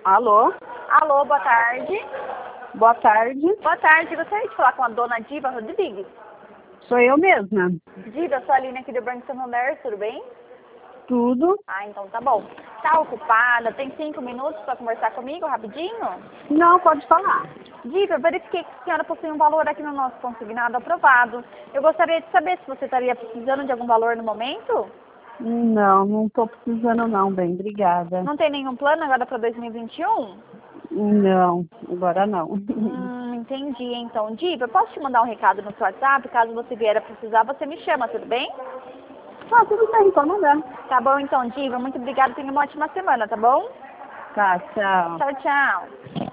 Alô? Alô, boa tarde. Boa tarde. Boa tarde, gostaria de falar com a dona Diva Rodrigues. Sou eu mesma. Diva, eu sou a Aline aqui do Banco Santander, tudo bem? Tudo? Ah, então tá bom. Tá ocupada? Tem 5 minutos para conversar comigo, rapidinho? Não, pode falar. Diva, eu verifiquei que a senhora possui um valor aqui no nosso consignado aprovado. Eu gostaria de saber se você estaria precisando de algum valor no momento? Não estou precisando não, bem, obrigada. Não tem nenhum plano agora para 2021? Não, agora não. Entendi. Então, Diva, eu posso te mandar um recado no seu WhatsApp? Caso você vier a precisar, você me chama, tudo bem? Ah, tudo bem, pode mandar. Tá bom, então, Diva. Muito obrigada. Tenha uma ótima semana, tá bom? Tá, tchau. Tchau, tchau.